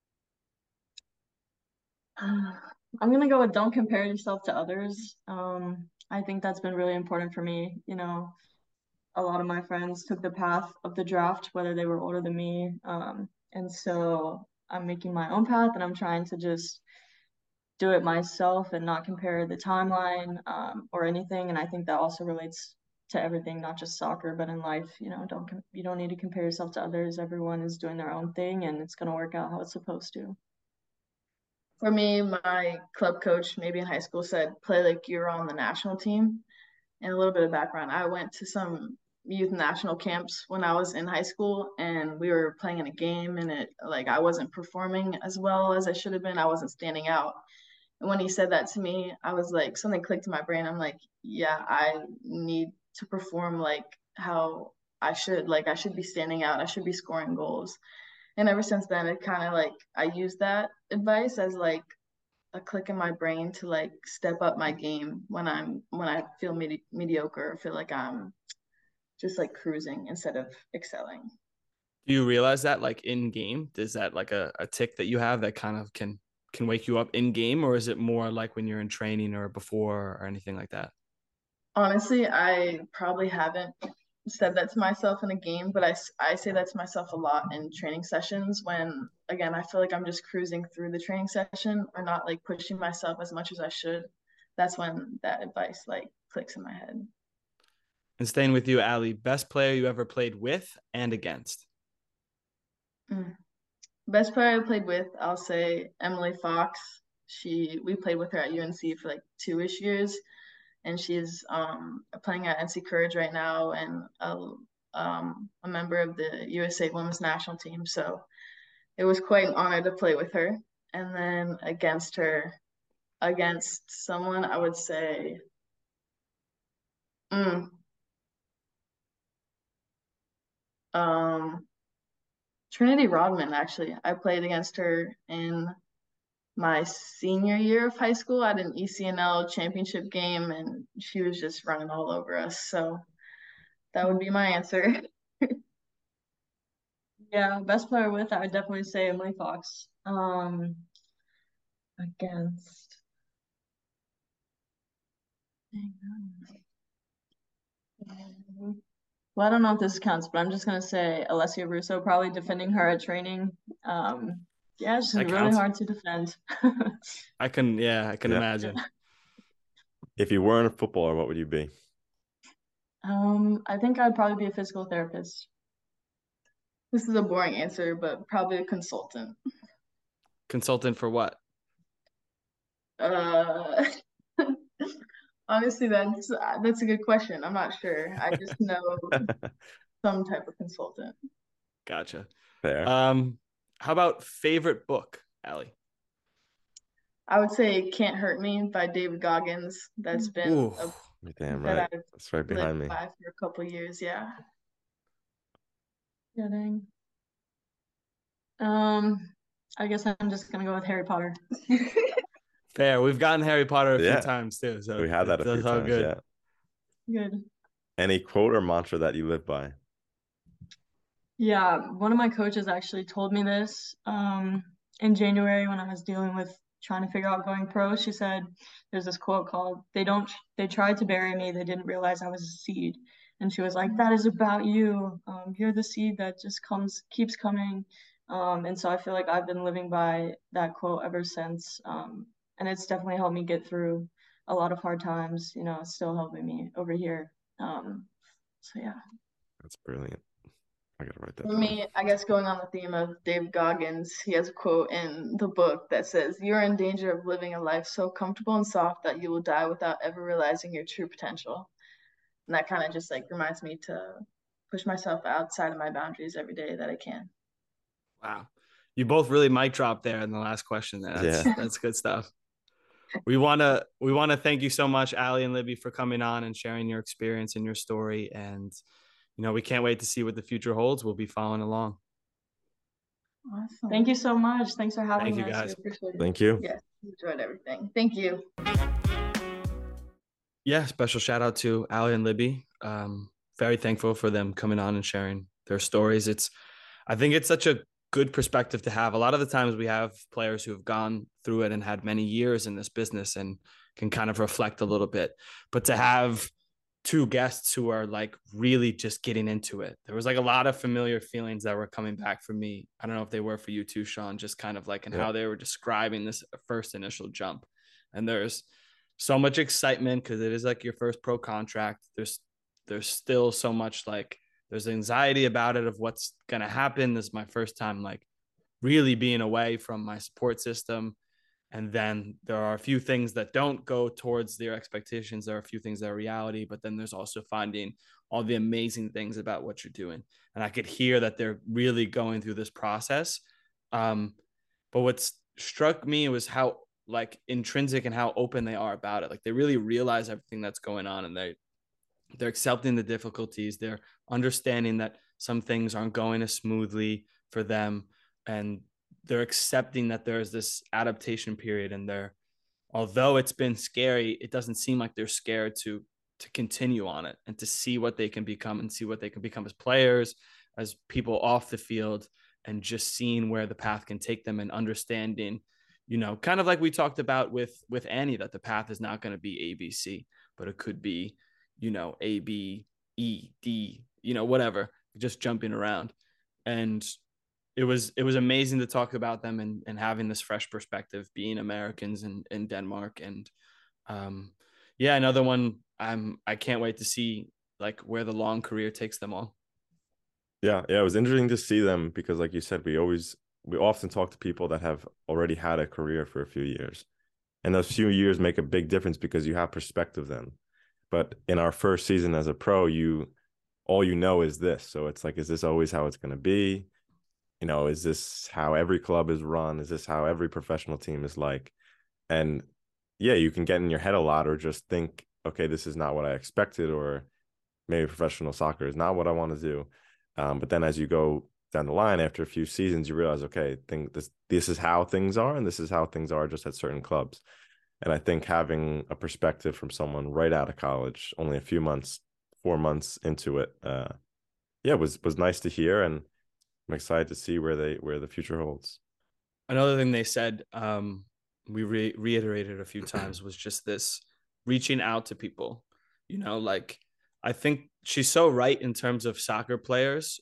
I'm gonna go with don't compare yourself to others. I think that's been really important for me. You know, a lot of my friends took the path of the draft, whether they were older than me. And so I'm making my own path and I'm trying to just do it myself and not compare the timeline or anything. And I think that also relates to everything, not just soccer, but in life. You know, you don't need to compare yourself to others. Everyone is doing their own thing and it's gonna work out how it's supposed to. For me, my club coach, maybe in high school, said play like you're on the national team. And a little bit of background, I went to some youth national camps when I was in high school, and we were playing in a game, and it like I wasn't performing as well as I should have been. I wasn't standing out. And when he said that to me, I was like, something clicked in my brain. I'm like, yeah, I need to perform like how I should. Like, I should be standing out. I should be scoring goals. And ever since then, it kind of like I use that advice as like a click in my brain to like step up my game when I feel mediocre or feel like I'm just like cruising instead of excelling. Do you realize that like in game? Is that like a tick that you have that kind of can wake you up in game, or is it more like when you're in training or before or anything like that? Honestly, I probably haven't said that to myself in a game, but I say that to myself a lot in training sessions when, again, I feel like I'm just cruising through the training session or not like pushing myself as much as I should. That's when that advice like clicks in my head. And staying with you, Allie, best player you ever played with and against? Mm. Best player I played with, I'll say Emily Fox. We played with her at UNC for like 2-ish years, and she's playing at NC Courage right now and a member of the USA Women's National Team. So it was quite an honor to play with her. And then against someone, I would say, mm, um, Trinity Rodman. Actually, I played against her in my senior year of high school at an ECNL championship game, and she was just running all over us. So that would be my answer. Yeah, best player with, I would definitely say Emily Fox. Against. Well, I don't know if this counts, but I'm just gonna say Alessia Russo, probably defending her at training. Yeah, it's just That really counts. hard to defend. I can Yeah. imagine. If you weren't a footballer, what would you be? I think I'd probably be a physical therapist. This is a boring answer, but probably a consultant. Consultant for what? Uh, honestly, that's a good question. I'm not sure. I just know some type of consultant. Gotcha. Fair. How about favorite book, Allie? I would say "Can't Hurt Me" by David Goggins. That's been Ooh, Damn that right. I've That's right behind me. lived by for a couple years. Yeah. Yeah, dang. I guess I'm just gonna go with Harry Potter. fair. We've gotten Harry Potter a few Yeah. times too, so We had that a few that's all times. good. Yeah. Good. Any quote or mantra that you live by? Yeah, one of my coaches actually told me this in January when I was dealing with trying to figure out going pro. She said there's this quote called they tried to bury me, they didn't realize I was a seed. And she was like, that is about you. You're the seed that just keeps coming. And so I feel like I've been living by that quote ever since. And it's definitely helped me get through a lot of hard times. You know, it's still helping me over here. So yeah. That's brilliant. I gotta write that For down. me, I guess going on the theme of David Goggins, he has a quote in the book that says, "You're in danger of living a life so comfortable and soft that you will die without ever realizing your true potential." And that kind of just like reminds me to push myself outside of my boundaries every day that I can. Wow, you both really mic dropped there in the last question. That's good stuff. We wanna thank you so much, Allie and Libby, for coming on and sharing your experience and your story. And we can't wait to see what the future holds. We'll be following along. Awesome. Thank you so much. Thanks for having Thank you, us. guys. We appreciate it. Thank you. Yes, enjoyed everything. Thank you. Yeah, special shout out to Allie and Libby. Very thankful for them coming on and sharing their stories. I think it's such a good perspective to have. A lot of the times we have players who have gone through it and had many years in this business and can kind of reflect a little bit. But to have two guests who are like really just getting into it, there was like a lot of familiar feelings that were coming back for me. I don't know if they were for you too, Sean, just kind of like in how they were describing this first initial jump. And there's so much excitement because it is like your first pro contract. There's still so much like there's anxiety about it of what's going to happen. This is my first time like really being away from my support system. And then there are a few things that don't go towards their expectations. There are a few things that are reality, but then there's also finding all the amazing things about what you're doing. And I could hear that they're really going through this process. But what's struck me was how like intrinsic and how open they are about it. Like they really realize everything that's going on, and they're accepting the difficulties. They're understanding that some things aren't going as smoothly for them, and they're accepting that there's this adaptation period. And although it's been scary, it doesn't seem like they're scared to continue on it and to see what they can become and see what they can become as players, as people off the field, and just seeing where the path can take them and understanding, kind of like we talked about with Annie, that the path is not going to be ABC, but it could be, A, B, E, D, whatever, just jumping around. And it was amazing to talk about them and having this fresh perspective, being Americans in Denmark. And another one I can't wait to see like where the long career takes them all. Yeah, it was interesting to see them because, like you said, we often talk to people that have already had a career for a few years, and those few years make a big difference because you have perspective then. But in our first season as a pro, all you know is this. So it's like, is this always how it's going to be? Is this how every club is run? Is this how every professional team is like? And yeah, you can get in your head a lot or just think, okay, this is not what I expected, or maybe professional soccer is not what I want to do. But then as you go down the line after a few seasons, you realize, okay, this is how things are, and this is how things are just at certain clubs. And I think having a perspective from someone right out of college, only a few months, 4 months into it, was nice to hear, and I'm excited to see where the future holds. Another thing they said, we reiterated a few times, was just this reaching out to people. Like, I think she's so right in terms of soccer players.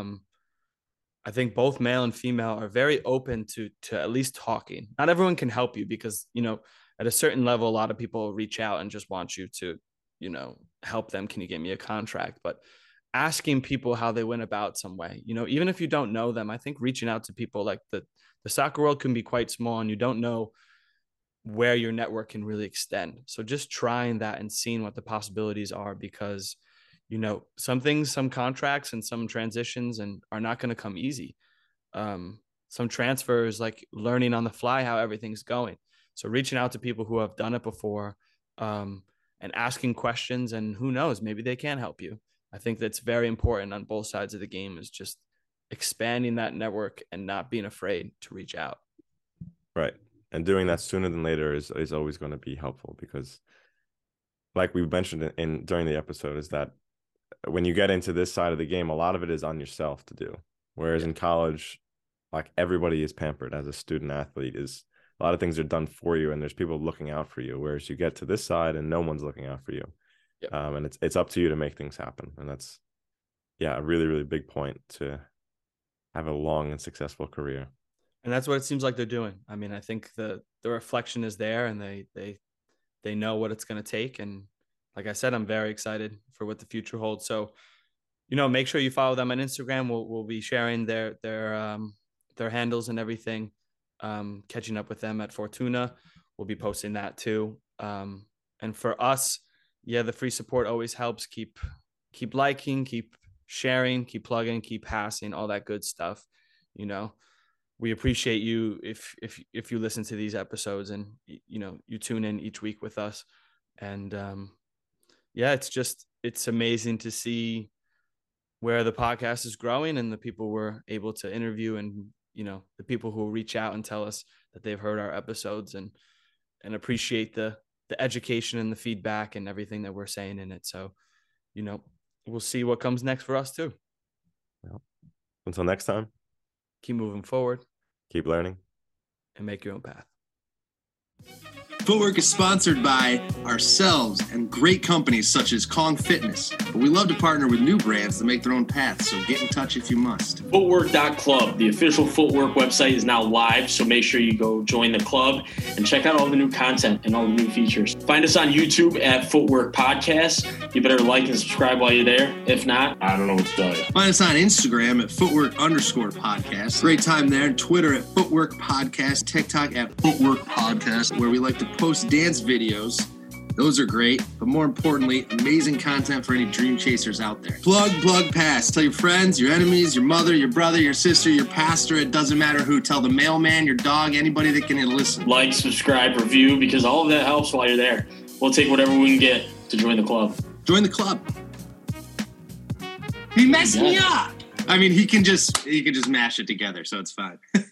I think both male and female are very open to at least talking. Not everyone can help you because, at a certain level, a lot of people reach out and just want you to, help them. Can you get me a contract? But asking people how they went about some way, even if you don't know them, I think reaching out to people, like the soccer world can be quite small and you don't know where your network can really extend. So just trying that and seeing what the possibilities are, because, some things, some contracts and some transitions are not going to come easy. Some transfers, like learning on the fly how everything's going. So reaching out to people who have done it before, and asking questions, and who knows, maybe they can help you. I think that's very important on both sides of the game, is just expanding that network and not being afraid to reach out. Right. And doing that sooner than later is always going to be helpful, because like we mentioned during the episode, is that when you get into this side of the game, a lot of it is on yourself to do. Whereas in college, like, everybody is pampered. As a student athlete, is a lot of things are done for you and there's people looking out for you. Whereas you get to this side and no one's looking out for you. Yep. And it's up to you to make things happen. And that's, a really, really big point to have a long and successful career. And that's what it seems like they're doing. I mean, I think the reflection is there, and they know what it's going to take. And like I said, I'm very excited for what the future holds. So, make sure you follow them on Instagram. We'll be sharing their handles and everything. Catching up with them at Fortuna. We'll be posting that too. And for us, the free support always helps. Keep liking, keep sharing, keep plugging, keep passing, all that good stuff. We appreciate you if you listen to these episodes and you tune in each week with us. And it's amazing to see where the podcast is growing and the people we're able to interview, and the people who reach out and tell us that they've heard our episodes and appreciate the education and the feedback and everything that we're saying in it. So, we'll see what comes next for us too. Well, until next time, keep moving forward, keep learning, and make your own path. Footwork is sponsored by ourselves and great companies such as Kong Fitness. But we love to partner with new brands to make their own paths, so get in touch if you must. Footwork.club, the official Footwork website, is now live, so make sure you go join the club and check out all the new content and all the new features. Find us on YouTube at Footwork Podcast. You better like and subscribe while you're there. If not, I don't know what to tell you. Find us on Instagram at Footwork_podcast. Great time there. Twitter at Footwork Podcast. TikTok at Footwork Podcast, where we like to post dance videos. Those are great, but more importantly, amazing content for any dream chasers out there. Plug, pass. Tell your friends, your enemies, your mother, your brother, your sister, your pastor. It doesn't matter who. Tell the mailman, your dog, anybody that can listen. Like, subscribe, review, because all of that helps while you're there. We'll take whatever we can get to join the club. Join the club. He messed me up. I mean, he can just mash it together, so it's fine.